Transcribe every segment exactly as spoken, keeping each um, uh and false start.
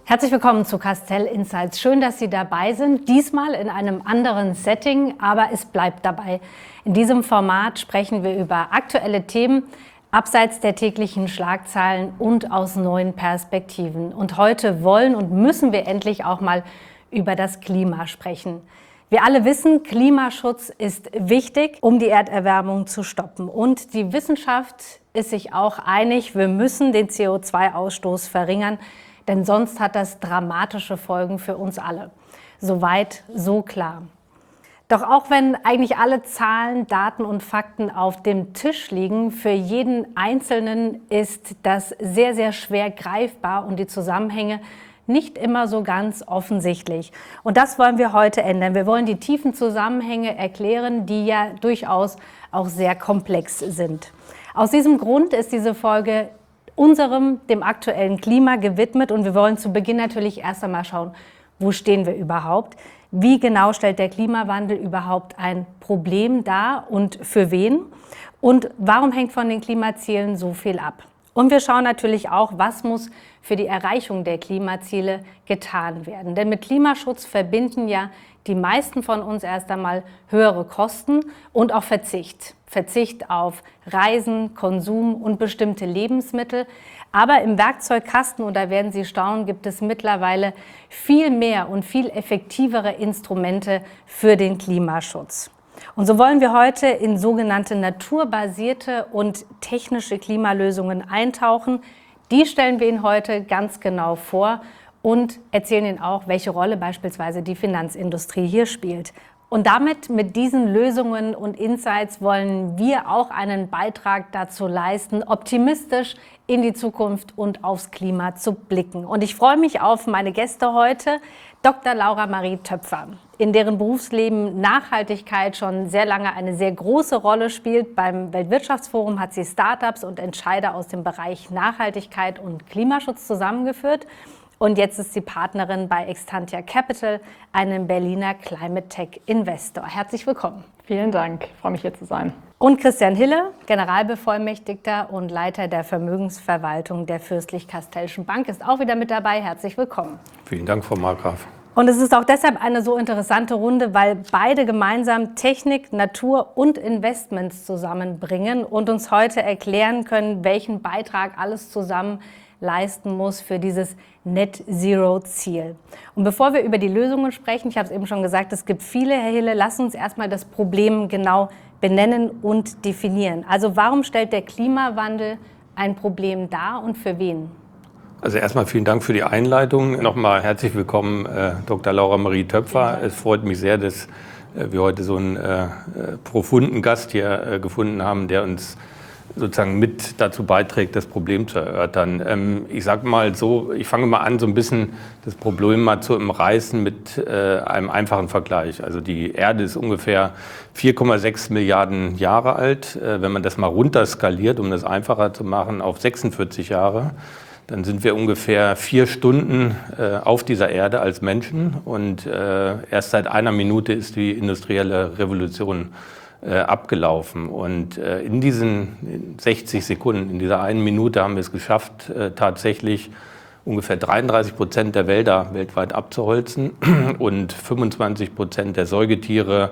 Herzlich willkommen zu Castell Insights. Schön, dass Sie dabei sind. Diesmal in einem anderen Setting, aber es bleibt dabei. In diesem Format sprechen wir über aktuelle Themen, abseits der täglichen Schlagzeilen und aus neuen Perspektiven. Und heute wollen und müssen wir endlich auch mal über das Klima sprechen. Wir alle wissen, Klimaschutz ist wichtig, um die Erderwärmung zu stoppen. Und die Wissenschaft ist sich auch einig, wir müssen den C O zwei Ausstoß verringern, denn sonst hat das dramatische Folgen für uns alle. Soweit, so klar. Doch auch wenn eigentlich alle Zahlen, Daten und Fakten auf dem Tisch liegen, für jeden Einzelnen ist das sehr, sehr schwer greifbar und die Zusammenhänge nicht immer so ganz offensichtlich. Und das wollen wir heute ändern. Wir wollen die tiefen Zusammenhänge erklären, die ja durchaus auch sehr komplex sind. Aus diesem Grund ist diese Folge unserem, dem aktuellen Klima gewidmet. Und wir wollen zu Beginn natürlich erst einmal schauen, wo stehen wir überhaupt? Wie genau stellt der Klimawandel überhaupt ein Problem dar und für wen? Und warum hängt von den Klimazielen so viel ab? Und wir schauen natürlich auch, was muss für die Erreichung der Klimaziele getan werden. Denn mit Klimaschutz verbinden ja die meisten von uns erst einmal höhere Kosten und auch Verzicht. Verzicht auf Reisen, Konsum und bestimmte Lebensmittel. Aber im Werkzeugkasten, und da werden Sie staunen, gibt es mittlerweile viel mehr und viel effektivere Instrumente für den Klimaschutz. Und so wollen wir heute in sogenannte naturbasierte und technische Klimalösungen eintauchen. Die stellen wir Ihnen heute ganz genau vor und erzählen Ihnen auch, welche Rolle beispielsweise die Finanzindustrie hier spielt. Und damit, mit diesen Lösungen und Insights, wollen wir auch einen Beitrag dazu leisten, optimistisch in die Zukunft und aufs Klima zu blicken. Und ich freue mich auf meine Gäste heute, Doktor Laura Marie Töpfer, in deren Berufsleben Nachhaltigkeit schon sehr lange eine sehr große Rolle spielt. Beim Weltwirtschaftsforum hat sie Startups und Entscheider aus dem Bereich Nachhaltigkeit und Klimaschutz zusammengeführt. Und jetzt ist sie Partnerin bei Extantia Capital, einem Berliner Climate Tech Investor. Herzlich willkommen. Vielen Dank, ich freue mich hier zu sein. Und Christian Hille, Generalbevollmächtigter und Leiter der Vermögensverwaltung der Fürstlich-Kastellschen Bank, ist auch wieder mit dabei. Herzlich willkommen. Vielen Dank, Frau Markgraf. Und es ist auch deshalb eine so interessante Runde, weil beide gemeinsam Technik, Natur und Investments zusammenbringen und uns heute erklären können, welchen Beitrag alles zusammen leisten muss für dieses Net-Zero-Ziel. Und bevor wir über die Lösungen sprechen, ich habe es eben schon gesagt, es gibt viele, Herr Hille, lassen uns erstmal das Problem genau benennen und definieren. Also warum stellt der Klimawandel ein Problem dar und für wen? Also erstmal vielen Dank für die Einleitung. Nochmal herzlich willkommen, äh, Doktor Laura Marie Töpfer. Es freut mich sehr, dass äh, wir heute so einen äh, profunden Gast hier äh, gefunden haben, der uns sozusagen mit dazu beiträgt, das Problem zu erörtern. Ähm, ich sage mal so, ich fange mal an, so ein bisschen das Problem mal zu umreißen mit äh, einem einfachen Vergleich. Also die Erde ist ungefähr vier Komma sechs Milliarden Jahre alt. Äh, wenn man das mal runterskaliert, um das einfacher zu machen, auf sechsundvierzig Jahre, dann sind wir ungefähr vier Stunden äh, auf dieser Erde als Menschen. Und äh, erst seit einer Minute ist die industrielle Revolution Äh, abgelaufen. Und äh, in diesen sechzig Sekunden, in dieser einen Minute haben wir es geschafft, äh, tatsächlich ungefähr dreiunddreißig Prozent der Wälder weltweit abzuholzen und fünfundzwanzig Prozent der Säugetiere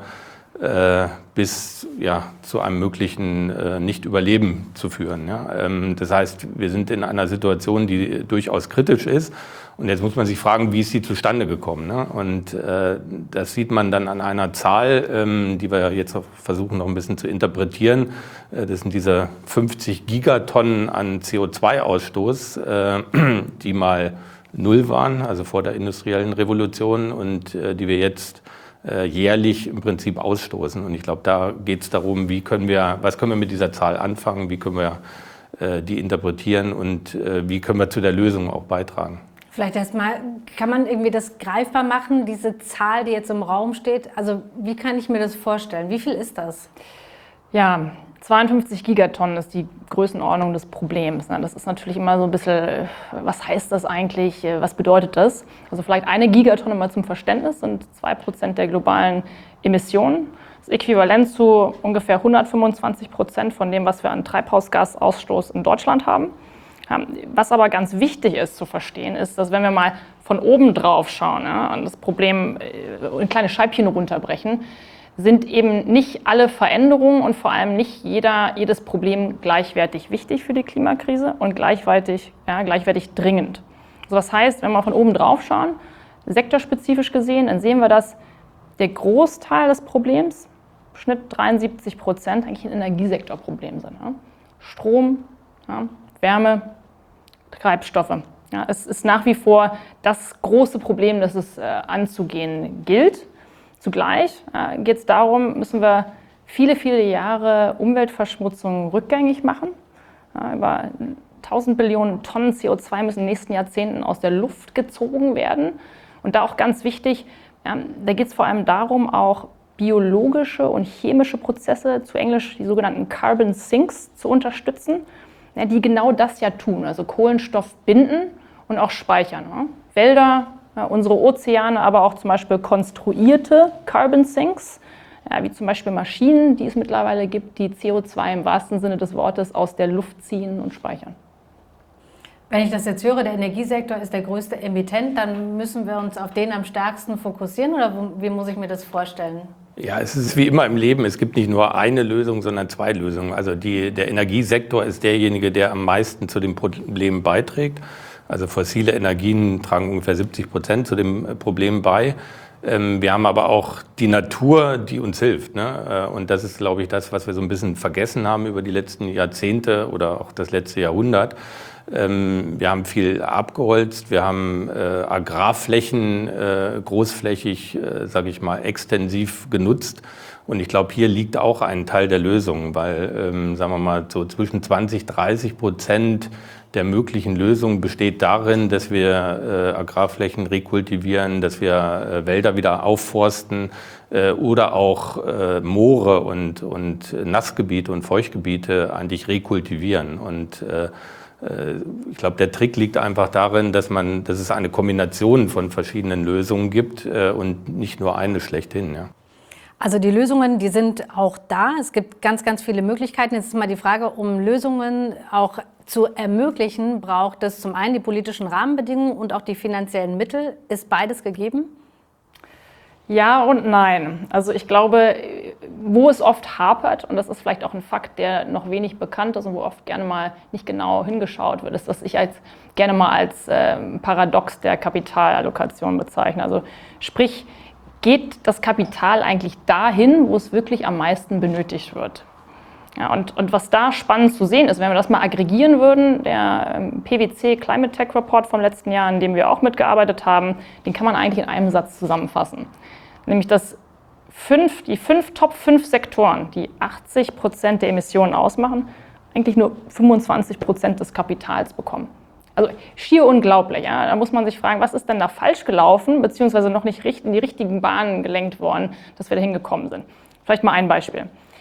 äh, bis ja, zu einem möglichen äh, Nicht-Überleben zu führen. Ja? Ähm, das heißt, wir sind in einer Situation, die durchaus kritisch ist. Und jetzt muss man sich fragen, wie ist sie zustande gekommen? Ne? Und äh, das sieht man dann an einer Zahl, ähm, die wir jetzt versuchen noch ein bisschen zu interpretieren. Äh, das sind diese fünfzig Gigatonnen an C O zwei Ausstoß, äh, die mal null waren, also vor der industriellen Revolution, und äh, die wir jetzt äh, jährlich im Prinzip ausstoßen. Und ich glaube, da geht es darum, wie können wir, was können wir mit dieser Zahl anfangen, wie können wir äh, die interpretieren und äh, wie können wir zu der Lösung auch beitragen. Vielleicht erstmal, kann man irgendwie das greifbar machen, diese Zahl, die jetzt im Raum steht? Also wie kann ich mir das vorstellen? Wie viel ist das? Ja, zweiundfünfzig Gigatonnen ist die Größenordnung des Problems. Das ist natürlich immer so ein bisschen, was heißt das eigentlich, was bedeutet das? Also vielleicht eine Gigatonne mal zum Verständnis sind zwei Prozent der globalen Emissionen. Das ist äquivalent zu ungefähr hundertfünfundzwanzig Prozent von dem, was wir an Treibhausgasausstoß in Deutschland haben. Was aber ganz wichtig ist zu verstehen, ist, dass wenn wir mal von oben drauf schauen, ja, und das Problem in kleine Scheibchen runterbrechen, sind eben nicht alle Veränderungen und vor allem nicht jeder, jedes Problem gleichwertig wichtig für die Klimakrise und gleichwertig, ja, gleichwertig dringend. Also das heißt, wenn wir von oben drauf schauen, sektorspezifisch gesehen, dann sehen wir, dass der Großteil des Problems, im Schnitt dreiundsiebzig Prozent, eigentlich ein Energiesektorproblem sind. Ja. Strom, ja, Wärme, Treibstoffe. Ja, es ist nach wie vor das große Problem, das es äh, anzugehen gilt. Zugleich äh, geht es darum, müssen wir viele, viele Jahre Umweltverschmutzung rückgängig machen. Ja, über tausend Billionen Tonnen C O zwei müssen in den nächsten Jahrzehnten aus der Luft gezogen werden. Und da auch ganz wichtig, ja, da geht es vor allem darum, auch biologische und chemische Prozesse, zu Englisch die sogenannten Carbon Sinks, zu unterstützen, ja, die genau das ja tun, also Kohlenstoff binden und auch speichern. Ja. Wälder, ja, unsere Ozeane, aber auch zum Beispiel konstruierte Carbon Sinks, ja, wie zum Beispiel Maschinen, die es mittlerweile gibt, die C O zwei im wahrsten Sinne des Wortes aus der Luft ziehen und speichern. Wenn ich das jetzt höre, der Energiesektor ist der größte Emittent, dann müssen wir uns auf den am stärksten fokussieren oder wie muss ich mir das vorstellen? Ja, es ist wie immer im Leben, es gibt nicht nur eine Lösung, sondern zwei Lösungen. Also die, der Energiesektor ist derjenige, der am meisten zu dem Problem beiträgt. Also fossile Energien tragen ungefähr siebzig Prozent zu dem Problem bei. Wir haben aber auch die Natur, die uns hilft. Ne? Und das ist, glaube ich, das, was wir so ein bisschen vergessen haben über die letzten Jahrzehnte oder auch das letzte Jahrhundert. Wir haben viel abgeholzt, wir haben äh, Agrarflächen äh, großflächig, äh, sage ich mal, extensiv genutzt. Und ich glaube, hier liegt auch ein Teil der Lösung, weil, ähm, sagen wir mal, so zwischen zwanzig, dreißig Prozent der möglichen Lösung besteht darin, dass wir äh, Agrarflächen rekultivieren, dass wir äh, Wälder wieder aufforsten äh, oder auch äh, Moore und, und Nassgebiete und Feuchtgebiete eigentlich rekultivieren. Und äh, ich glaube, der Trick liegt einfach darin, dass man, dass es eine Kombination von verschiedenen Lösungen gibt und nicht nur eine schlechthin. Ja. Also die Lösungen, die sind auch da. Es gibt ganz, ganz viele Möglichkeiten. Jetzt ist mal die Frage, um Lösungen auch zu ermöglichen, braucht es zum einen die politischen Rahmenbedingungen und auch die finanziellen Mittel. Ist beides gegeben? Ja und nein. Also ich glaube, wo es oft hapert, und das ist vielleicht auch ein Fakt, der noch wenig bekannt ist und wo oft gerne mal nicht genau hingeschaut wird, ist, dass ich als, gerne mal als äh, Paradox der Kapitalallokation bezeichne. Also sprich, geht das Kapital eigentlich dahin, wo es wirklich am meisten benötigt wird? Ja, und, und was da spannend zu sehen ist, wenn wir das mal aggregieren würden, der ähm, P W C Climate Tech Report vom letzten Jahr, an dem wir auch mitgearbeitet haben, den kann man eigentlich in einem Satz zusammenfassen. Nämlich, dass fünf, die fünf Top fünf Sektoren, die achtzig Prozent der Emissionen ausmachen, eigentlich nur fünfundzwanzig Prozent des Kapitals bekommen. Also schier unglaublich. Ja? Da muss man sich fragen, was ist denn da falsch gelaufen, beziehungsweise noch nicht in die richtigen Bahnen gelenkt worden, dass wir da hingekommen sind. Vielleicht mal ein Beispiel.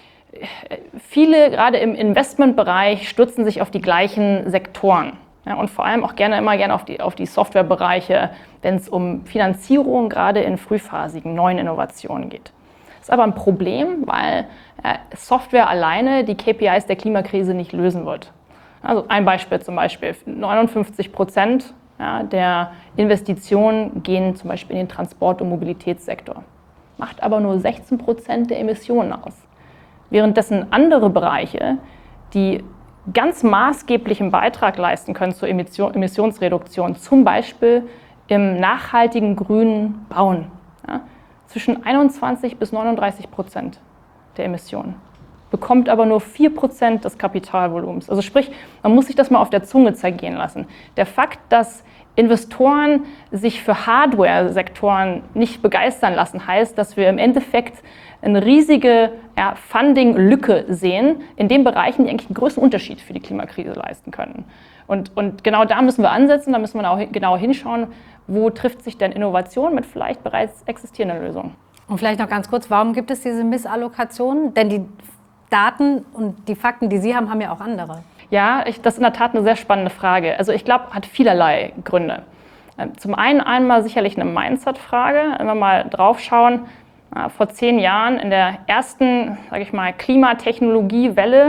Viele, gerade im Investmentbereich, stürzen sich auf die gleichen Sektoren. Ja, und vor allem auch gerne immer gerne auf die, auf die Softwarebereiche, wenn es um Finanzierung gerade in frühphasigen neuen Innovationen geht. Das ist aber ein Problem, weil äh, Software alleine die K P Is der Klimakrise nicht lösen wird. Also ein Beispiel zum Beispiel, neunundfünfzig Prozent ja, der Investitionen gehen zum Beispiel in den Transport- und Mobilitätssektor, macht aber nur sechzehn Prozent der Emissionen aus. Währenddessen andere Bereiche, die ganz maßgeblichen Beitrag leisten können zur Emissionsreduktion, zum Beispiel im nachhaltigen grünen Bauen, ja, zwischen einundzwanzig bis neununddreißig Prozent der Emissionen, bekommt aber nur vier Prozent des Kapitalvolumens. Also sprich, man muss sich das mal auf der Zunge zergehen lassen. Der Fakt, dass Investoren sich für Hardware-Sektoren nicht begeistern lassen, heißt, dass wir im Endeffekt eine riesige ja, Funding-Lücke sehen in den Bereichen, die eigentlich einen größten Unterschied für die Klimakrise leisten können. Und, und genau da müssen wir ansetzen, da müssen wir auch genau hinschauen, wo trifft sich denn Innovation mit vielleicht bereits existierenden Lösungen. Und vielleicht noch ganz kurz, warum gibt es diese Missallokation? Denn die Daten und die Fakten, die Sie haben, haben ja auch andere. Ja, ich, das ist in der Tat eine sehr spannende Frage. Also ich glaube, hat vielerlei Gründe. Zum einen einmal sicherlich eine Mindset-Frage, wenn wir mal drauf schauen. Vor zehn Jahren in der ersten, sage ich mal, Klimatechnologiewelle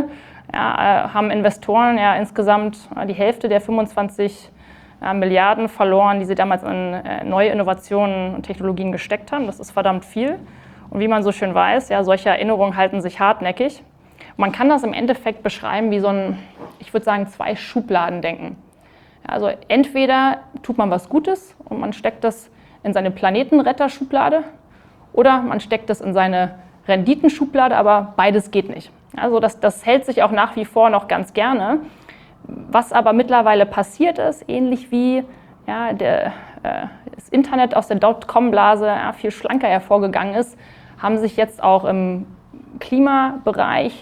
ja, haben Investoren ja insgesamt die Hälfte der fünfundzwanzig ja, Milliarden verloren, die sie damals in äh, neue Innovationen und Technologien gesteckt haben. Das ist verdammt viel. Und wie man so schön weiß, ja, solche Erinnerungen halten sich hartnäckig. Und man kann das im Endeffekt beschreiben wie so ein, ich würde sagen, zwei Schubladendenken. Ja, also entweder tut man was Gutes und man steckt das in seine Planetenretter-Schublade oder man steckt das in seine Renditenschublade, aber beides geht nicht. Also das, das hält sich auch nach wie vor noch ganz gerne. Was aber mittlerweile passiert ist, ähnlich wie ja, der, äh, das Internet aus der Dotcom-Blase ja, viel schlanker hervorgegangen ist, haben sich jetzt auch im Klimabereich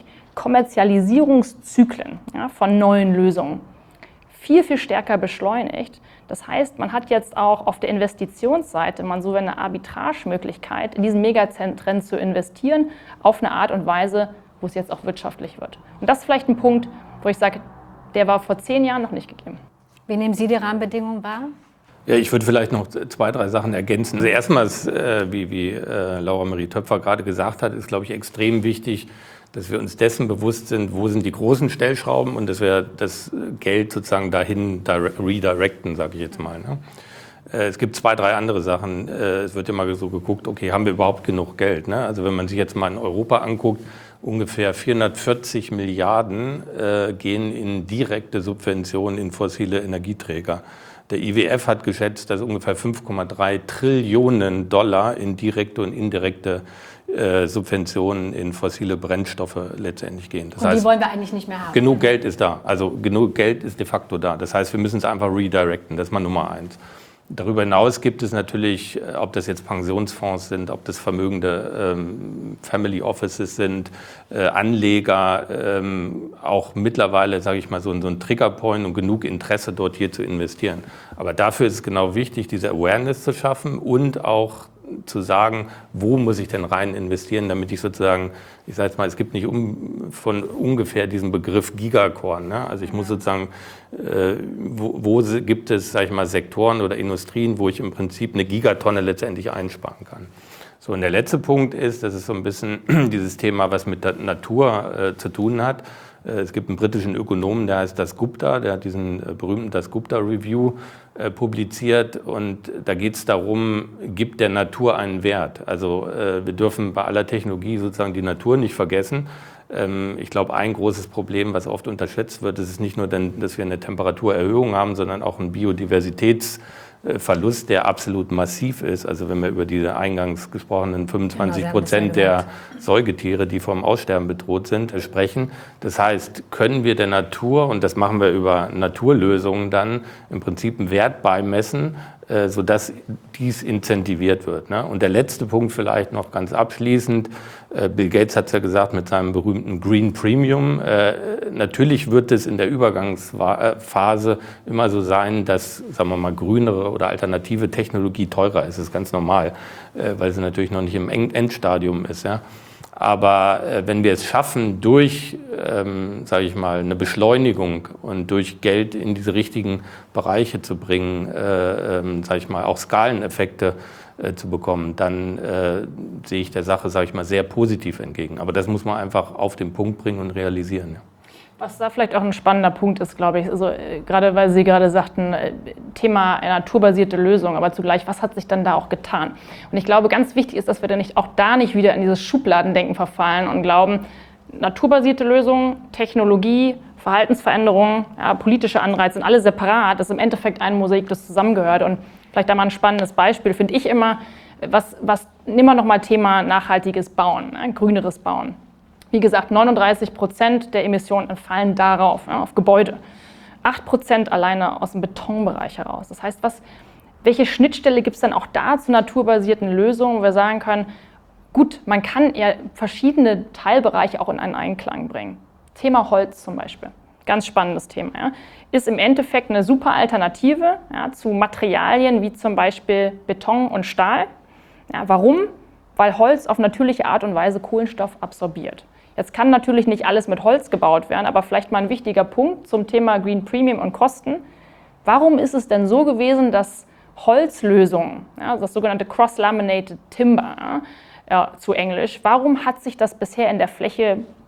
Kommerzialisierungszyklen ja, von neuen Lösungen viel, viel stärker beschleunigt. Das heißt, man hat jetzt auch auf der Investitionsseite man so eine Arbitragemöglichkeit, in diesen Megatrend zu investieren, auf eine Art und Weise, wo es jetzt auch wirtschaftlich wird. Und das ist vielleicht ein Punkt, wo ich sage, der war vor zehn Jahren noch nicht gegeben. Wie nehmen Sie die Rahmenbedingungen wahr? Ja, ich würde vielleicht noch zwei, drei Sachen ergänzen. Also erstmal, ist, äh, wie, wie äh, Laura Marie Töpfer gerade gesagt hat, ist, glaube ich, extrem wichtig, dass wir uns dessen bewusst sind, wo sind die großen Stellschrauben und dass wir das Geld sozusagen dahin redirecten, sage ich jetzt mal. Ne? Äh, es gibt zwei, drei andere Sachen. Äh, es wird immer so geguckt, okay, haben wir überhaupt genug Geld? Ne? Also wenn man sich jetzt mal in Europa anguckt, ungefähr vierhundertvierzig Milliarden äh, gehen in direkte Subventionen in fossile Energieträger. Der I W F hat geschätzt, dass ungefähr fünf Komma drei Trillionen Dollar in direkte und indirekte äh, Subventionen in fossile Brennstoffe letztendlich gehen. Das und die heißt, wollen wir eigentlich nicht mehr haben. Genug Geld ist da. Also genug Geld ist de facto da. Das heißt, wir müssen es einfach redirecten. Das ist mal Nummer eins. Darüber hinaus gibt es natürlich, ob das jetzt Pensionsfonds sind, ob das vermögende ähm, Family Offices sind, äh, Anleger, ähm, auch mittlerweile, sage ich mal, so, so ein Triggerpoint und genug Interesse dort hier zu investieren. Aber dafür ist es genau wichtig, diese Awareness zu schaffen und auch zu sagen, wo muss ich denn rein investieren, damit ich sozusagen, ich sage jetzt mal, es gibt nicht um, von ungefähr diesen Begriff Gigacorn. Ne? Also ich muss sozusagen, äh, wo, wo gibt es, sage ich mal, Sektoren oder Industrien, wo ich im Prinzip eine Gigatonne letztendlich einsparen kann. So, und der letzte Punkt ist, das ist so ein bisschen dieses Thema, was mit der Natur äh, zu tun hat. Äh, es gibt einen britischen Ökonomen, der heißt Das Gupta, der hat diesen äh, berühmten Das Gupta Review äh, publiziert und da geht es darum, gibt der Natur einen Wert? Also äh, wir dürfen bei aller Technologie sozusagen die Natur nicht vergessen. Ähm, ich glaube, ein großes Problem, was oft unterschätzt wird, ist nicht nur, denn, dass wir eine Temperaturerhöhung haben, sondern auch ein Biodiversitäts Verlust, der absolut massiv ist. Also wenn wir über diese eingangs gesprochenen fünfundzwanzig Prozent der Säugetiere, die vom Aussterben bedroht sind, sprechen. Das heißt, können wir der Natur, und das machen wir über Naturlösungen dann, im Prinzip einen Wert beimessen, äh, sodass dies incentiviert wird. Ne? Und der letzte Punkt vielleicht noch ganz abschließend. Äh, Bill Gates hat es ja gesagt mit seinem berühmten Green Premium. Äh, natürlich wird es in der Übergangsphase immer so sein, dass, sagen wir mal, grünere oder alternative Technologie teurer ist. Das ist ganz normal, äh, weil sie natürlich noch nicht im Endstadium ist. Ja? Aber äh, wenn wir es schaffen, durch, ähm, sage ich mal, eine Beschleunigung und durch Geld in diese richtigen Bereiche zu bringen, äh, ähm, sage ich mal, auch Skaleneffekte äh, zu bekommen, dann äh, sehe ich der Sache, sage ich mal, sehr positiv entgegen. Aber das muss man einfach auf den Punkt bringen und realisieren. Ja. Was da vielleicht auch ein spannender Punkt ist, glaube ich, also äh, gerade weil Sie gerade sagten, äh, Thema naturbasierte Lösung, aber zugleich, was hat sich dann da auch getan? Und ich glaube, ganz wichtig ist, dass wir dann nicht, auch da nicht wieder in dieses Schubladendenken verfallen und glauben, naturbasierte Lösungen, Technologie, Verhaltensveränderungen, ja, politische Anreize sind alle separat, das ist im Endeffekt ein Mosaik, das zusammengehört. Und vielleicht da mal ein spannendes Beispiel, finde ich immer, was, was immer noch mal Thema nachhaltiges Bauen, ein grüneres Bauen. Wie gesagt, neununddreißig Prozent der Emissionen entfallen darauf, ja, auf Gebäude. acht Prozent alleine aus dem Betonbereich heraus. Das heißt, was, welche Schnittstelle gibt es dann auch da zu naturbasierten Lösungen, wo wir sagen können, gut, man kann ja verschiedene Teilbereiche auch in einen Einklang bringen. Thema Holz zum Beispiel, ganz spannendes Thema. Ja, ist im Endeffekt eine super Alternative ja, zu Materialien wie zum Beispiel Beton und Stahl. Ja, warum? Weil Holz auf natürliche Art und Weise Kohlenstoff absorbiert. Jetzt kann natürlich nicht alles mit Holz gebaut werden, aber vielleicht mal ein wichtiger Punkt zum Thema Green Premium und Kosten. Warum ist es denn so gewesen, dass Holzlösungen, ja, das sogenannte Cross-Laminated Timber, ja, ja, zu Englisch, warum hat sich das bisher in der Fläche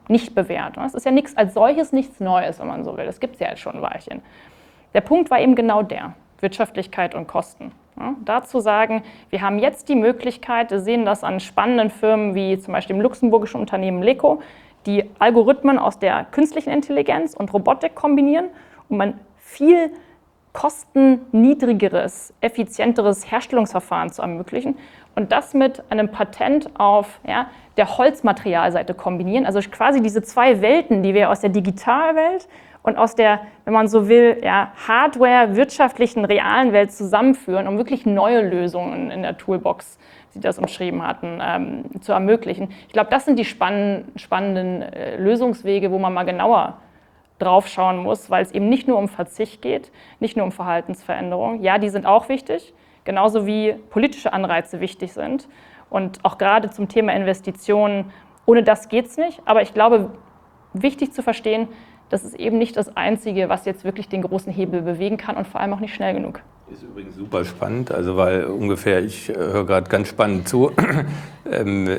nicht bewährt. Es ist ja nichts als solches nichts Neues, wenn man so will. Das gibt es ja jetzt schon ein Weilchen. Der Punkt war eben genau der, Wirtschaftlichkeit und Kosten. Ja, dazu sagen, wir haben jetzt die Möglichkeit, wir sehen das an spannenden Firmen wie zum Beispiel dem luxemburgischen Unternehmen LECO, die Algorithmen aus der künstlichen Intelligenz und Robotik kombinieren, um ein viel kostenniedrigeres, effizienteres Herstellungsverfahren zu ermöglichen und das mit einem Patent auf ja, der Holzmaterialseite kombinieren. Also quasi diese zwei Welten, die wir aus der Digitalwelt und aus der, wenn man so will, ja, Hardware, wirtschaftlichen, realen Welt zusammenführen, um wirklich neue Lösungen in der Toolbox, die das umschrieben hatten, ähm, zu ermöglichen. Ich glaube, das sind die spannenden, spannenden äh, Lösungswege, wo man mal genauer draufschauen muss, weil es eben nicht nur um Verzicht geht, nicht nur um Verhaltensveränderung. Ja, die sind auch wichtig, genauso wie politische Anreize wichtig sind. Und auch gerade zum Thema Investitionen, ohne das geht es nicht. Aber ich glaube, wichtig zu verstehen, das ist eben nicht das Einzige, was jetzt wirklich den großen Hebel bewegen kann und vor allem auch nicht schnell genug. Ist übrigens super spannend, also weil ungefähr, ich höre gerade ganz spannend zu, ähm,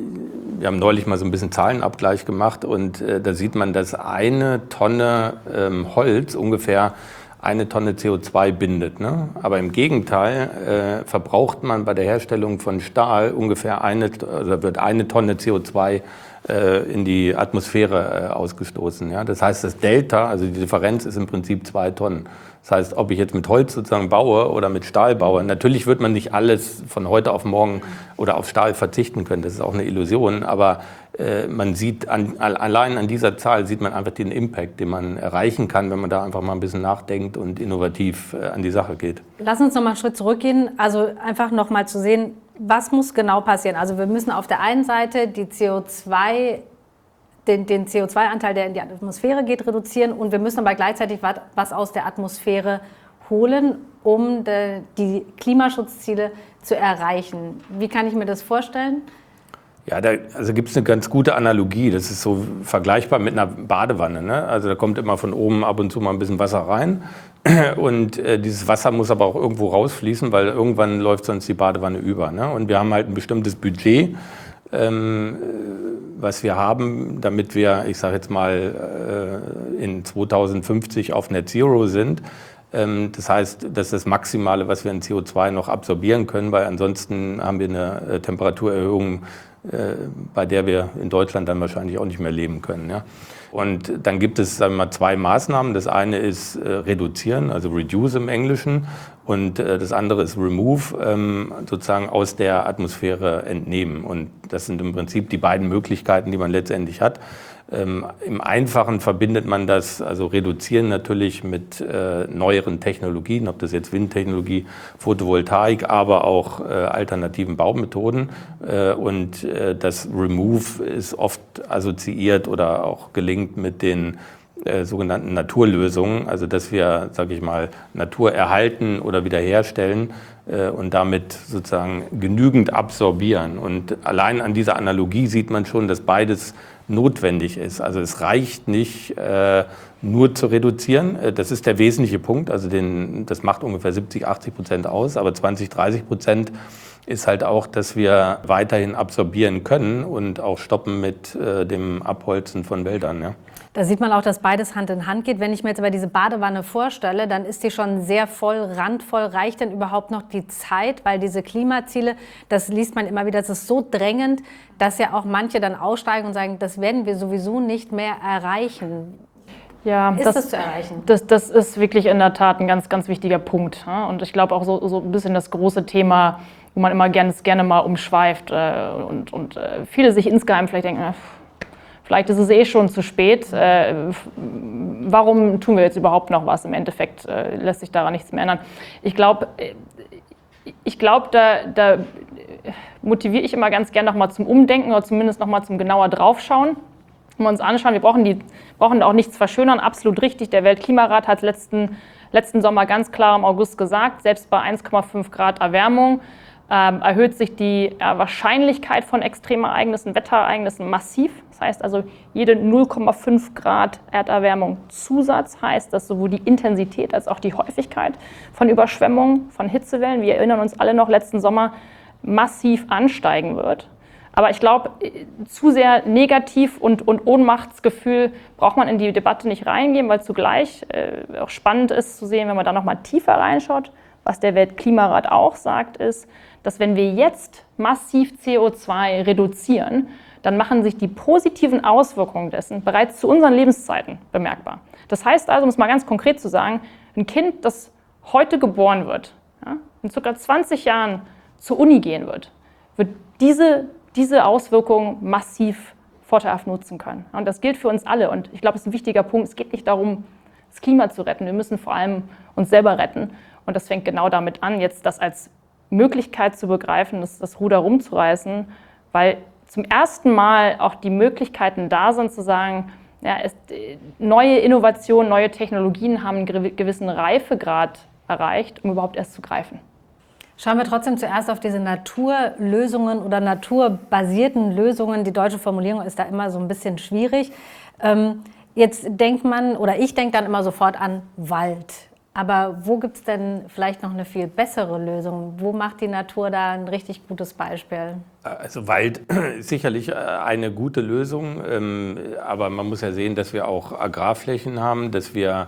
wir haben neulich mal so ein bisschen Zahlenabgleich gemacht und äh, da sieht man, dass eine Tonne ähm, Holz ungefähr eine Tonne C O zwei bindet. Ne? Aber im Gegenteil äh, verbraucht man bei der Herstellung von Stahl ungefähr eine, oder wird eine Tonne C O zwei äh, in die Atmosphäre äh, ausgestoßen. Ja? Das heißt, das Delta, also die Differenz ist im Prinzip zwei Tonnen. Das heißt, ob ich jetzt mit Holz sozusagen baue oder mit Stahl baue, natürlich wird man nicht alles von heute auf morgen oder auf Stahl verzichten können, das ist auch eine Illusion, aber äh, man sieht, an, allein an dieser Zahl sieht man einfach den Impact, den man erreichen kann, wenn man da einfach mal ein bisschen nachdenkt und innovativ äh, an die Sache geht. Lass uns noch mal einen Schritt zurückgehen, also einfach noch mal zu sehen, was muss genau passieren. Also wir müssen auf der einen Seite die C O zwei Den, den C O zwei Anteil, der in die Atmosphäre geht, reduzieren und wir müssen aber gleichzeitig was, was aus der Atmosphäre holen, um de, die Klimaschutzziele zu erreichen. Wie kann ich mir das vorstellen? Ja, da also gibt es eine ganz gute Analogie. Das ist so vergleichbar mit einer Badewanne. Ne? Also da kommt immer von oben ab und zu mal ein bisschen Wasser rein. Und äh, dieses Wasser muss aber auch irgendwo rausfließen, weil irgendwann läuft sonst die Badewanne über. Ne? Und wir haben halt ein bestimmtes Budget, ähm, was wir haben, damit wir, ich sage jetzt mal, äh, in zweitausendfünfzig auf Net Zero sind. Ähm, das heißt, das ist das Maximale, was wir in C O zwei noch absorbieren können, weil ansonsten haben wir eine äh, Temperaturerhöhung, äh, bei der wir in Deutschland dann wahrscheinlich auch nicht mehr leben können. Ja? Und dann gibt es, sagen wir mal, zwei Maßnahmen. Das eine ist äh, reduzieren, also reduce im Englischen. Und äh, das andere ist remove, ähm, sozusagen aus der Atmosphäre entnehmen. Und das sind im Prinzip die beiden Möglichkeiten, die man letztendlich hat. Ähm, Im Einfachen verbindet man das, also reduzieren natürlich mit äh, neueren Technologien, ob das jetzt Windtechnologie, Photovoltaik, aber auch äh, alternativen Baumethoden. Äh, und äh, das Remove ist oft assoziiert oder auch gelingt mit den äh, sogenannten Naturlösungen, also dass wir, sage ich mal, Natur erhalten oder wiederherstellen äh, und damit sozusagen genügend absorbieren. Und allein an dieser Analogie sieht man schon, dass beides notwendig ist. Also es reicht nicht, äh, nur zu reduzieren. Das ist der wesentliche Punkt. Also den, das macht ungefähr siebzig, achtzig Prozent aus. Aber zwanzig, dreißig Prozent ist halt auch, dass wir weiterhin absorbieren können und auch stoppen mit äh, dem Abholzen von Wäldern. Ja. Da sieht man auch, dass beides Hand in Hand geht. Wenn ich mir jetzt aber diese Badewanne vorstelle, dann ist die schon sehr voll, randvoll. Reicht denn überhaupt noch die Zeit? Weil diese Klimaziele, das liest man immer wieder, das ist so drängend, dass ja auch manche dann aussteigen und sagen, das werden wir sowieso nicht mehr erreichen. Ja, ist das, das zu erreichen? Das, das ist wirklich in der Tat ein ganz, ganz wichtiger Punkt. Und ich glaube auch so, so ein bisschen das große Thema, wo man immer gerne, gerne mal umschweift und, und viele sich insgeheim vielleicht denken, vielleicht ist es eh schon zu spät. Äh, warum tun wir jetzt überhaupt noch was? Im Endeffekt äh, lässt sich daran nichts mehr ändern. Ich glaube, ich glaub, da, da motiviere ich immer ganz gern nochmal zum Umdenken oder zumindest nochmal zum genauer draufschauen. Wenn wir uns anschauen, wir brauchen, die, brauchen da auch nichts verschönern, absolut richtig. Der Weltklimarat hat letzten, letzten Sommer ganz klar im August gesagt, selbst bei eins Komma fünf Grad Erwärmung Ähm, erhöht sich die äh, Wahrscheinlichkeit von Extremereignissen, Wetterereignissen massiv. Das heißt also, jede null Komma fünf Grad Erderwärmung Zusatz heißt, dass sowohl die Intensität als auch die Häufigkeit von Überschwemmungen, von Hitzewellen, wir erinnern uns alle noch letzten Sommer, massiv ansteigen wird. Aber ich glaube, zu sehr negativ und, und Ohnmachtsgefühl braucht man in die Debatte nicht reingehen, weil zugleich äh, auch spannend ist zu sehen, wenn man da nochmal tiefer reinschaut, was der Weltklimarat auch sagt, ist, dass wenn wir jetzt massiv C O zwei reduzieren, dann machen sich die positiven Auswirkungen dessen bereits zu unseren Lebenszeiten bemerkbar. Das heißt also, um es mal ganz konkret zu sagen, ein Kind, das heute geboren wird, ja, in ca. zwanzig Jahren zur Uni gehen wird, wird diese, diese Auswirkungen massiv vorteilhaft nutzen können. Und das gilt für uns alle. Und ich glaube, das ist ein wichtiger Punkt. Es geht nicht darum, das Klima zu retten. Wir müssen vor allem uns selber retten. Und das fängt genau damit an, jetzt das als Möglichkeit zu begreifen, das, das Ruder rumzureißen, weil zum ersten Mal auch die Möglichkeiten da sind, zu sagen, ja, es, neue Innovationen, neue Technologien haben einen gewissen Reifegrad erreicht, um überhaupt erst zu greifen. Schauen wir trotzdem zuerst auf diese Naturlösungen oder naturbasierten Lösungen. Die deutsche Formulierung ist da immer so ein bisschen schwierig. Ähm, jetzt denkt man, oder ich denke dann immer sofort an Wald. Aber wo gibt es denn vielleicht noch eine viel bessere Lösung? Wo macht die Natur da ein richtig gutes Beispiel? Also Wald ist sicherlich eine gute Lösung, aber man muss ja sehen, dass wir auch Agrarflächen haben, dass wir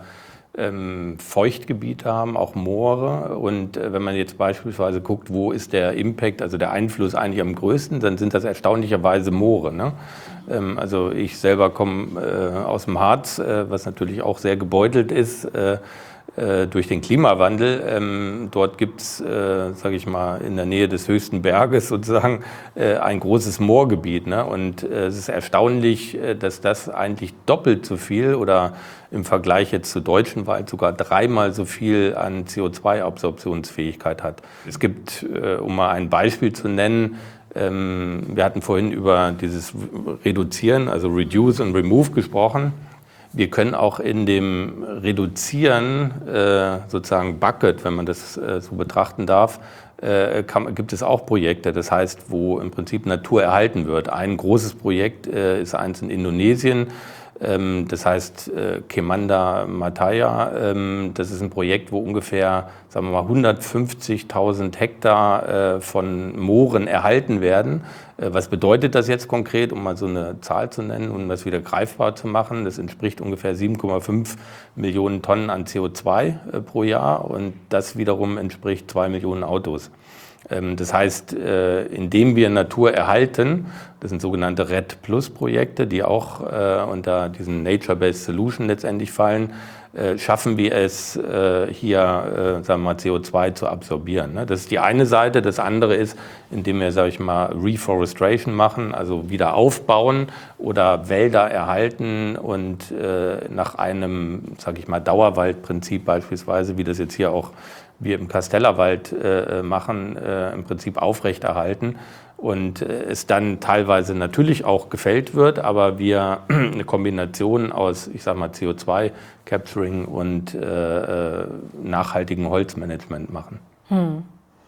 Feuchtgebiete haben, auch Moore. Und wenn man jetzt beispielsweise guckt, wo ist der Impact, also der Einfluss eigentlich am größten, dann sind das erstaunlicherweise Moore, ne? Also ich selber komme aus dem Harz, was natürlich auch sehr gebeutelt ist durch den Klimawandel. Ähm, dort gibt es, äh, sage ich mal, in der Nähe des höchsten Berges sozusagen äh, ein großes Moorgebiet. Ne? Und äh, es ist erstaunlich, äh, dass das eigentlich doppelt so viel oder im Vergleich jetzt zu deutschen Wald sogar dreimal so viel an C O zwei Absorptionsfähigkeit hat. Es gibt, äh, um mal ein Beispiel zu nennen, ähm, wir hatten vorhin über dieses Reduzieren, also Reduce und Remove gesprochen. Wir können auch in dem Reduzieren, äh, sozusagen Bucket, wenn man das äh, so betrachten darf, äh, kann, gibt es auch Projekte, das heißt, wo im Prinzip Natur erhalten wird. Ein großes Projekt äh, ist eins in Indonesien, ähm, das heißt äh, Kemanda Mataya. Ähm, das ist ein Projekt, wo ungefähr, sagen wir mal, hundertfünfzigtausend Hektar äh, von Mooren erhalten werden. Was bedeutet das jetzt konkret, um mal so eine Zahl zu nennen, um das wieder greifbar zu machen? Das entspricht ungefähr sieben Komma fünf Millionen Tonnen an C O zwei pro Jahr und das wiederum entspricht zwei Millionen Autos. Das heißt, indem wir Natur erhalten, das sind sogenannte R E D Plus Projekte, die auch unter diesen Nature-Based Solution letztendlich fallen, schaffen wir es, hier sagen wir mal, C O zwei zu absorbieren. Das ist die eine Seite. Das andere ist, indem wir, sage ich mal, Reforestation machen, also wieder aufbauen oder Wälder erhalten und nach einem, sage ich mal, Dauerwaldprinzip beispielsweise, wie das jetzt hier auch wir im Kastellerwald äh, machen, äh, im Prinzip aufrechterhalten und äh, es dann teilweise natürlich auch gefällt wird, aber wir eine Kombination aus, ich sage mal, C O zwei Capturing und äh, nachhaltigem Holzmanagement machen. Hm.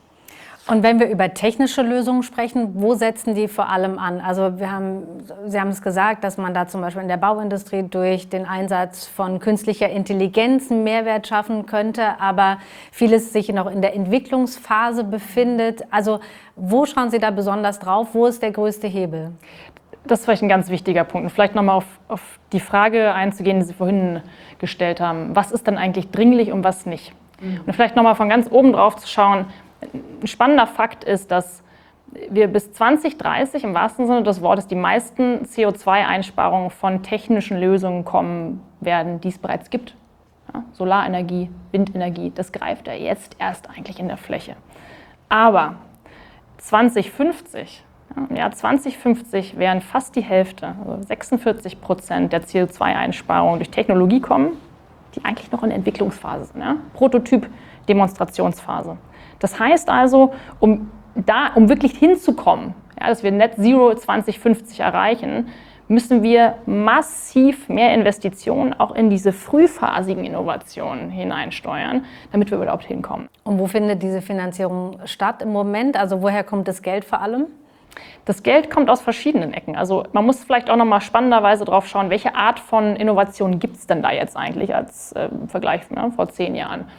Und wenn wir über technische Lösungen sprechen, wo setzen die vor allem an? Also wir haben, Sie haben es gesagt, dass man da zum Beispiel in der Bauindustrie durch den Einsatz von künstlicher Intelligenz einen Mehrwert schaffen könnte, aber vieles sich noch in der Entwicklungsphase befindet. Also wo schauen Sie da besonders drauf? Wo ist der größte Hebel? Das ist vielleicht ein ganz wichtiger Punkt. Und vielleicht nochmal auf, auf die Frage einzugehen, die Sie vorhin gestellt haben. Was ist dann eigentlich dringlich und was nicht? Mhm. Und vielleicht nochmal von ganz oben drauf zu schauen. Ein spannender Fakt ist, dass wir bis zwanzig dreißig im wahrsten Sinne des Wortes die meisten C O zwei Einsparungen von technischen Lösungen kommen werden, die es bereits gibt. Ja, Solarenergie, Windenergie, das greift ja jetzt erst eigentlich in der Fläche. Aber zwanzig fünfzig, ja, im Jahr zwanzig fünfzig werden fast die Hälfte, also sechsundvierzig Prozent der C O zwei Einsparungen durch Technologie kommen, die eigentlich noch in der Entwicklungsphase sind. Ja? Prototyp, Demonstrationsphase. Das heißt also, um, da, um wirklich hinzukommen, ja, dass wir Net Zero zwanzig fünfzig erreichen, müssen wir massiv mehr Investitionen auch in diese frühphasigen Innovationen hineinsteuern, damit wir überhaupt hinkommen. Und wo findet diese Finanzierung statt im Moment? Also woher kommt das Geld vor allem? Das Geld kommt aus verschiedenen Ecken. Also man muss vielleicht auch noch mal spannenderweise drauf schauen, welche Art von Innovation gibt es denn da jetzt eigentlich als äh, Vergleich, ja, vor zehn Jahren.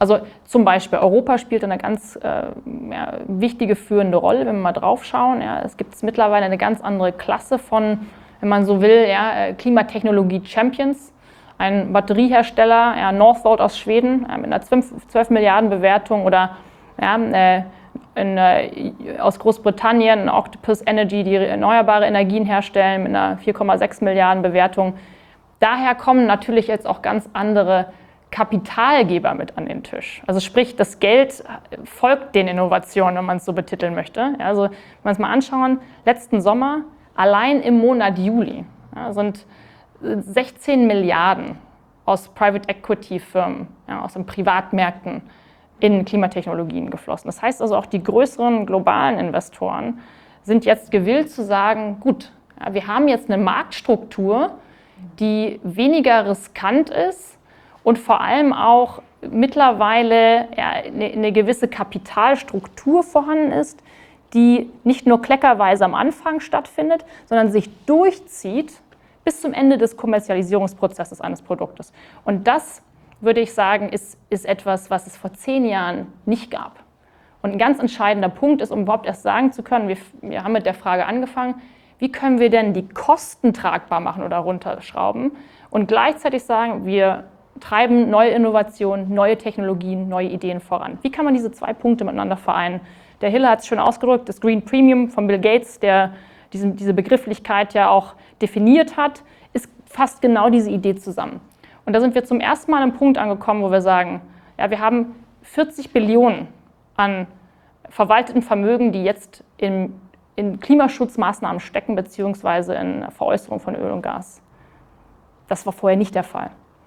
Also zum Beispiel Europa spielt eine ganz äh, ja, wichtige, führende Rolle, wenn wir mal drauf schauen. Ja. Es gibt mittlerweile eine ganz andere Klasse von, wenn man so will, ja, Klimatechnologie-Champions. Ein Batteriehersteller, ja, Northvolt aus Schweden, ja, mit einer zwölf Milliarden Bewertung oder ja, äh, in, äh, aus Großbritannien Octopus Energy, die erneuerbare Energien herstellen, mit einer vier Komma sechs Milliarden Bewertung. Daher kommen natürlich jetzt auch ganz andere Kapitalgeber mit an den Tisch. Also sprich, das Geld folgt den Innovationen, wenn man es so betiteln möchte. Ja, also wenn wir uns mal anschauen, letzten Sommer, allein im Monat Juli, ja, sind sechzehn Milliarden aus Private Equity Firmen, ja, aus den Privatmärkten in Klimatechnologien geflossen. Das heißt also auch die größeren globalen Investoren sind jetzt gewillt zu sagen, gut, ja, wir haben jetzt eine Marktstruktur, die weniger riskant ist und vor allem auch mittlerweile ja, eine, eine gewisse Kapitalstruktur vorhanden ist, die nicht nur kleckerweise am Anfang stattfindet, sondern sich durchzieht bis zum Ende des Kommerzialisierungsprozesses eines Produktes. Und das, würde ich sagen, ist, ist etwas, was es vor zehn Jahren nicht gab. Und ein ganz entscheidender Punkt ist, um überhaupt erst sagen zu können, wir, wir haben mit der Frage angefangen, wie können wir denn die Kosten tragbar machen oder runterschrauben und gleichzeitig sagen, wir treiben neue Innovationen, neue Technologien, neue Ideen voran. Wie kann man diese zwei Punkte miteinander vereinen? Der Hille hat es schön ausgedrückt, das Green Premium von Bill Gates, der diese, diese Begrifflichkeit ja auch definiert hat, ist fast genau diese Idee zusammen. Und da sind wir zum ersten Mal an einem Punkt angekommen, wo wir sagen, ja, wir haben vierzig Billionen an verwalteten Vermögen, die jetzt in, in Klimaschutzmaßnahmen stecken, beziehungsweise in Veräußerung von Öl und Gas. Das war vorher nicht der Fall.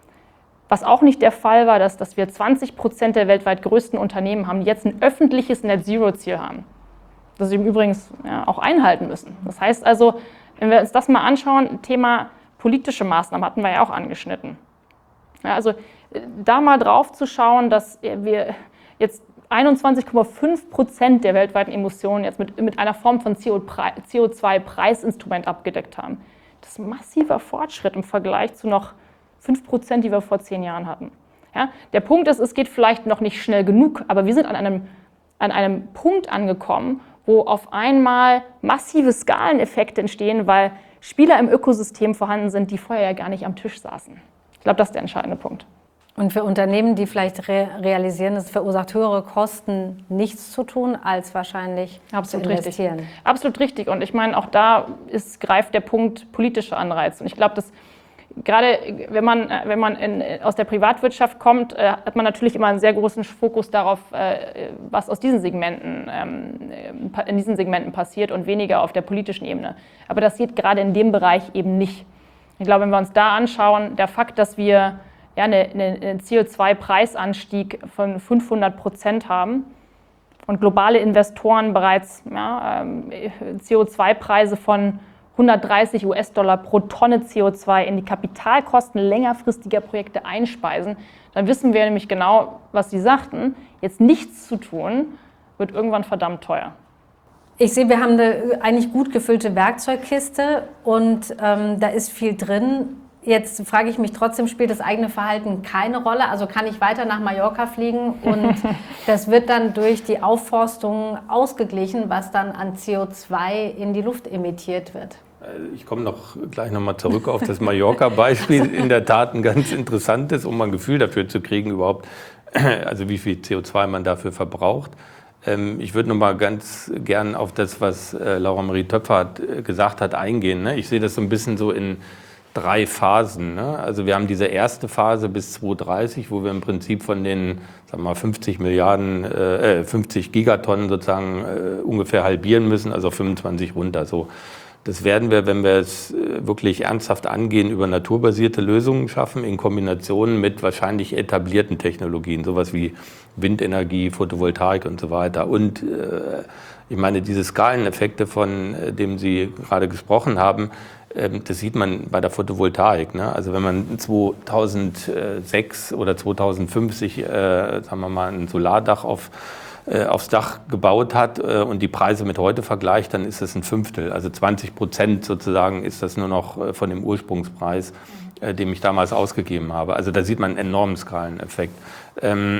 Was auch nicht der Fall war, dass, dass wir zwanzig Prozent der weltweit größten Unternehmen haben, die jetzt ein öffentliches Net-Zero-Ziel haben. Das sie übrigens ja, auch einhalten müssen. Das heißt also, wenn wir uns das mal anschauen, Thema politische Maßnahmen hatten wir ja auch angeschnitten. Ja, also da mal drauf zu schauen, dass wir jetzt einundzwanzig Komma fünf Prozent der weltweiten Emissionen jetzt mit, mit einer Form von C O zwei Preisinstrument abgedeckt haben. Das ist ein massiver Fortschritt im Vergleich zu noch fünf Prozent, die wir vor zehn Jahren hatten. Ja, der Punkt ist, es geht vielleicht noch nicht schnell genug, aber wir sind an einem, an einem Punkt angekommen, wo auf einmal massive Skaleneffekte entstehen, weil Spieler im Ökosystem vorhanden sind, die vorher ja gar nicht am Tisch saßen. Ich glaube, das ist der entscheidende Punkt. Und für Unternehmen, die vielleicht re realisieren, es verursacht höhere Kosten, nichts zu tun, als wahrscheinlich Absolut zu investieren. Richtig. Absolut richtig. Und ich meine, auch da ist, greift der Punkt politischer Anreiz. Und ich glaube, dass gerade wenn man, wenn man in, aus der Privatwirtschaft kommt, äh, hat man natürlich immer einen sehr großen Fokus darauf, äh, was aus diesen Segmenten, ähm, in diesen Segmenten passiert und weniger auf der politischen Ebene. Aber das geht gerade in dem Bereich eben nicht. Ich glaube, wenn wir uns da anschauen, der Fakt, dass wir ja, eine, eine C O zwei Preisanstieg von fünfhundert Prozent haben und globale Investoren bereits ja, C O zwei Preise von hundertdreißig US-Dollar pro Tonne C O zwei in die Kapitalkosten längerfristiger Projekte einspeisen, dann wissen wir nämlich genau, was Sie sagten, jetzt nichts zu tun, wird irgendwann verdammt teuer. Ich sehe, wir haben eine eigentlich gut gefüllte Werkzeugkiste und ähm, da ist viel drin. Jetzt frage ich mich trotzdem, spielt das eigene Verhalten keine Rolle? Also kann ich weiter nach Mallorca fliegen und das wird dann durch die Aufforstung ausgeglichen, was dann an C O zwei in die Luft emittiert wird? Ich komme noch gleich nochmal zurück auf das Mallorca-Beispiel. In der Tat ein ganz interessantes, um ein Gefühl dafür zu kriegen, überhaupt, also wie viel C O zwei man dafür verbraucht. Ich würde noch mal ganz gern auf das, was Laura Marie Töpfer hat, gesagt hat, eingehen. Ich sehe das so ein bisschen so in drei Phasen. Also wir haben diese erste Phase bis zweitausenddreißig, wo wir im Prinzip von den sagen wir mal, fünfzig Milliarden, äh, fünfzig Gigatonnen sozusagen äh, ungefähr halbieren müssen, also auf fünfundzwanzig runter. So. Das werden wir, wenn wir es wirklich ernsthaft angehen, über naturbasierte Lösungen schaffen, in Kombination mit wahrscheinlich etablierten Technologien, sowas wie Windenergie, Photovoltaik und so weiter. Und äh, ich meine, diese Skaleneffekte, von äh, denen Sie gerade gesprochen haben, äh, das sieht man bei der Photovoltaik. Ne? Also wenn man zweitausendsechs oder zweitausendfünf sich, äh, sagen wir mal, ein Solardach auf aufs Dach gebaut hat äh, und die Preise mit heute vergleicht, dann ist das ein Fünftel. Also zwanzig Prozent sozusagen ist das nur noch äh, von dem Ursprungspreis. äh, den ich damals ausgegeben habe. Also da sieht man einen enormen Skaleneffekt. Ähm,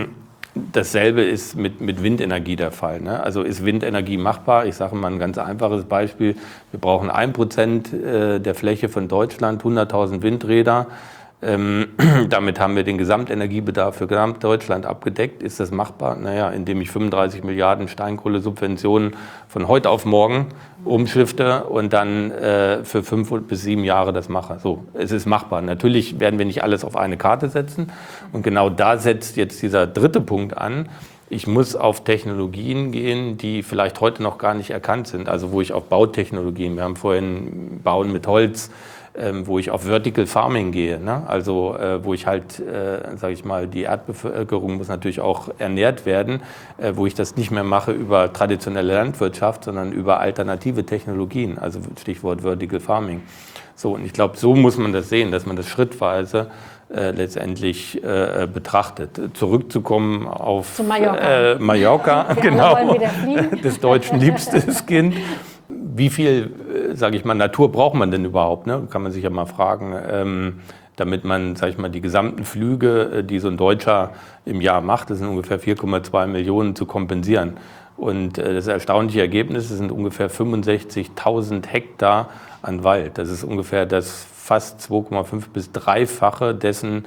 Dasselbe ist mit, mit Windenergie der Fall. Ne? Also ist Windenergie machbar? Ich sage mal ein ganz einfaches Beispiel. Wir brauchen ein Prozent der Fläche von Deutschland, hunderttausend Windräder. Ähm, damit haben wir den Gesamtenergiebedarf für Gesamtdeutschland abgedeckt. Ist das machbar? Naja, indem ich fünfunddreißig Milliarden Steinkohlesubventionen von heute auf morgen umschifte und dann äh, für fünf bis sieben Jahre das mache. So, es ist machbar. Natürlich werden wir nicht alles auf eine Karte setzen. Und genau da setzt jetzt dieser dritte Punkt an. Ich muss auf Technologien gehen, die vielleicht heute noch gar nicht erkannt sind. Also wo ich auf Bautechnologien, wir haben vorhin Bauen mit Holz, Ähm, wo ich auf Vertical Farming gehe, ne? Also äh, wo ich halt, äh, sage ich mal, die Erdbevölkerung muss natürlich auch ernährt werden, äh, wo ich das nicht mehr mache über traditionelle Landwirtschaft, sondern über alternative Technologien, also Stichwort Vertical Farming. So, und ich glaube, so muss man das sehen, dass man das schrittweise äh, letztendlich äh, betrachtet. Zurückzukommen auf Zu Mallorca, äh, Mallorca Wir genau, alle wollen wieder fliegen. des Deutschen liebstes Kind. Wie viel, sage ich mal, Natur braucht man denn überhaupt? Ne? Kann man sich ja mal fragen, ähm, damit man, sage ich mal, die gesamten Flüge, die so ein Deutscher im Jahr macht, das sind ungefähr vier Komma zwei Millionen, zu kompensieren. Und äh, das erstaunliche Ergebnis, das sind ungefähr fünfundsechzigtausend Hektar an Wald. Das ist ungefähr das fast zwei Komma fünf bis dreifache dessen,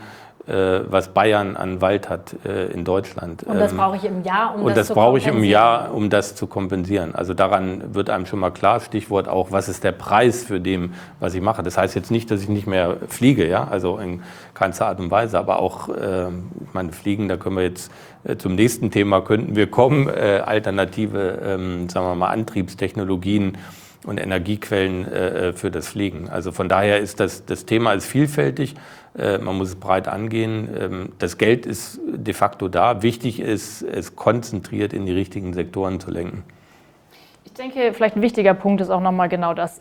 was Bayern an Wald hat äh, in Deutschland. Und das brauche ich im Jahr, um und das, das zu brauche ich im kompensieren. Jahr, um das zu kompensieren. Also daran wird einem schon mal klar, Stichwort auch, was ist der Preis für dem, was ich mache. Das heißt jetzt nicht, dass ich nicht mehr fliege, ja, also in keinster Art und Weise, aber auch, äh, ich meine, Fliegen, da können wir jetzt äh, zum nächsten Thema könnten wir kommen, äh, alternative, ähm, sagen wir mal, Antriebstechnologien und Energiequellen äh, für das Fliegen. Also von daher ist das, das Thema ist vielfältig, äh, man muss es breit angehen. Ähm, das Geld ist de facto da. Wichtig ist, es konzentriert in die richtigen Sektoren zu lenken. Ich denke, vielleicht ein wichtiger Punkt ist auch nochmal genau das.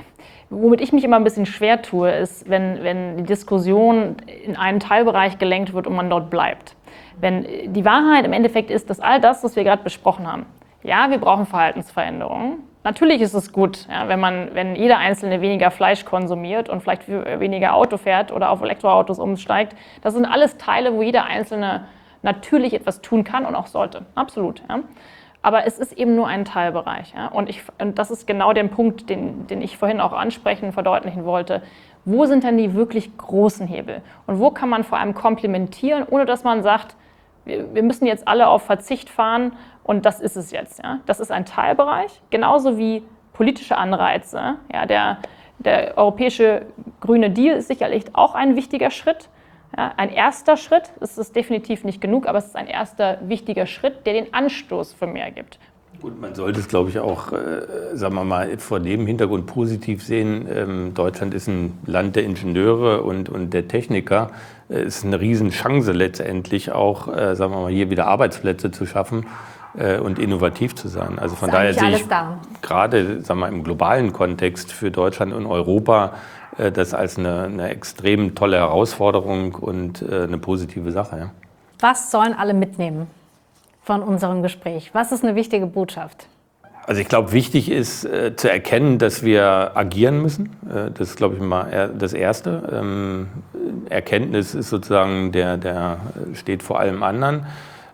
Womit ich mich immer ein bisschen schwer tue, ist, wenn, wenn die Diskussion in einen Teilbereich gelenkt wird und man dort bleibt. Wenn die Wahrheit im Endeffekt ist, dass all das, was wir gerade besprochen haben, ja, wir brauchen Verhaltensveränderungen. Natürlich ist es gut, ja, wenn man, wenn jeder Einzelne weniger Fleisch konsumiert und vielleicht weniger Auto fährt oder auf Elektroautos umsteigt. Das sind alles Teile, wo jeder Einzelne natürlich etwas tun kann und auch sollte. Absolut. Ja. Aber es ist eben nur ein Teilbereich. Ja. Und, ich, und das ist genau der Punkt, den, den ich vorhin auch ansprechen, verdeutlichen wollte. Wo sind denn die wirklich großen Hebel? Und wo kann man vor allem komplementieren, ohne dass man sagt, wir, wir müssen jetzt alle auf Verzicht fahren. Und das ist es jetzt. Ja. Das ist ein Teilbereich, genauso wie politische Anreize. Ja, der, der europäische Grüne Deal ist sicherlich auch ein wichtiger Schritt. Ja, ein erster Schritt, es ist definitiv nicht genug, aber es ist ein erster wichtiger Schritt, der den Anstoß für mehr gibt. Gut, man sollte es, glaube ich, auch, äh, sagen wir mal, vor dem Hintergrund positiv sehen. Ähm, Deutschland ist ein Land der Ingenieure und, und der Techniker. Es äh, ist eine Riesenchance letztendlich auch, äh, sagen wir mal, hier wieder Arbeitsplätze zu schaffen und innovativ zu sein. Also von daher sehe ich gerade, sagen wir mal, im globalen Kontext für Deutschland und Europa das als eine, eine extrem tolle Herausforderung und eine positive Sache. Ja. Was sollen alle mitnehmen von unserem Gespräch? Was ist eine wichtige Botschaft? Also ich glaube, wichtig ist äh, zu erkennen, dass wir agieren müssen. Äh, das ist, glaube ich, mal das Erste. Ähm, Erkenntnis ist sozusagen, der, der steht vor allem anderen.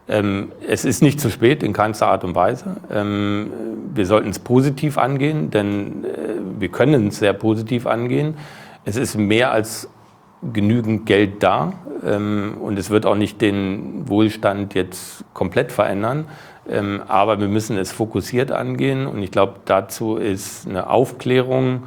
Es ist nicht zu spät, in keinster Art und Weise. Wir sollten es positiv angehen, denn wir können es sehr positiv angehen. Es ist mehr als genügend Geld da und es wird auch nicht den Wohlstand jetzt komplett verändern. Aber wir müssen es fokussiert angehen und ich glaube, dazu ist eine Aufklärung,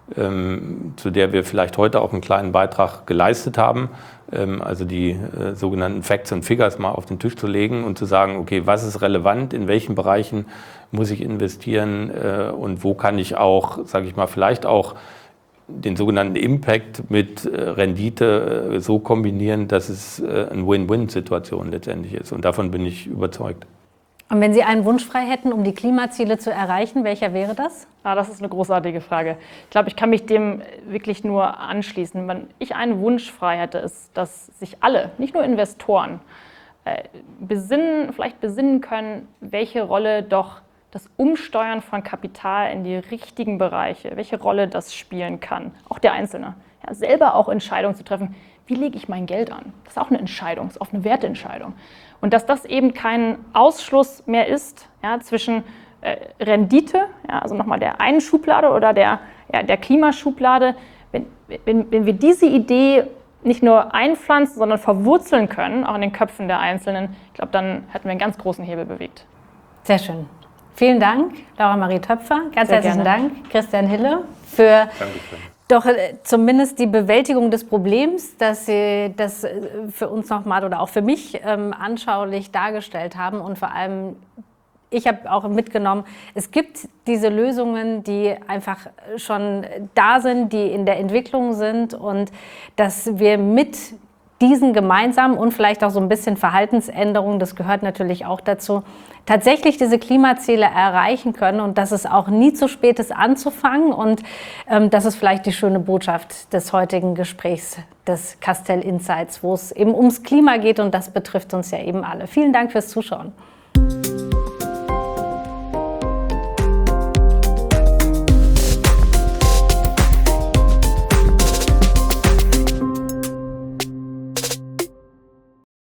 zu der wir vielleicht heute auch einen kleinen Beitrag geleistet haben, also die äh, sogenannten Facts and Figures mal auf den Tisch zu legen und zu sagen, okay, was ist relevant, in welchen Bereichen muss ich investieren äh, und wo kann ich auch, sage ich mal, vielleicht auch den sogenannten Impact mit äh, Rendite äh, so kombinieren, dass es äh, eine Win-Win-Situation letztendlich ist. Und davon bin ich überzeugt. Und wenn Sie einen Wunsch frei hätten, um die Klimaziele zu erreichen, welcher wäre das? Ah, das ist eine großartige Frage. Ich glaube, ich kann mich dem wirklich nur anschließen. Wenn ich einen Wunsch frei hätte, ist, dass sich alle, nicht nur Investoren, äh, besinnen, vielleicht besinnen können, welche Rolle doch das Umsteuern von Kapital in die richtigen Bereiche, welche Rolle das spielen kann, auch der Einzelne. Ja, selber auch Entscheidungen zu treffen, wie lege ich mein Geld an? Das ist auch eine Entscheidung, das ist auch eine Werteentscheidung. Und dass das eben kein Ausschluss mehr ist, ja, zwischen äh, Rendite, ja, also nochmal der einen Schublade oder der, ja, der Klimaschublade. Wenn, wenn, wenn wir diese Idee nicht nur einpflanzen, sondern verwurzeln können, auch in den Köpfen der Einzelnen, ich glaube, dann hätten wir einen ganz großen Hebel bewegt. Sehr schön. Vielen Dank, Laura Marie Töpfer. Ganz Sehr herzlichen gerne. Dank, Christian Hille, für Dankeschön. doch äh, zumindest die Bewältigung des Problems, dass Sie das äh, für uns nochmal oder auch für mich ähm, anschaulich dargestellt haben. Und vor allem, ich habe auch mitgenommen, es gibt diese Lösungen, die einfach schon da sind, die in der Entwicklung sind und dass wir mit diesen gemeinsam und vielleicht auch so ein bisschen Verhaltensänderungen, das gehört natürlich auch dazu, tatsächlich diese Klimaziele erreichen können und dass es auch nie zu spät ist anzufangen. Und ähm, das ist vielleicht die schöne Botschaft des heutigen Gesprächs des Castell Insights, wo es eben ums Klima geht und das betrifft uns ja eben alle. Vielen Dank fürs Zuschauen.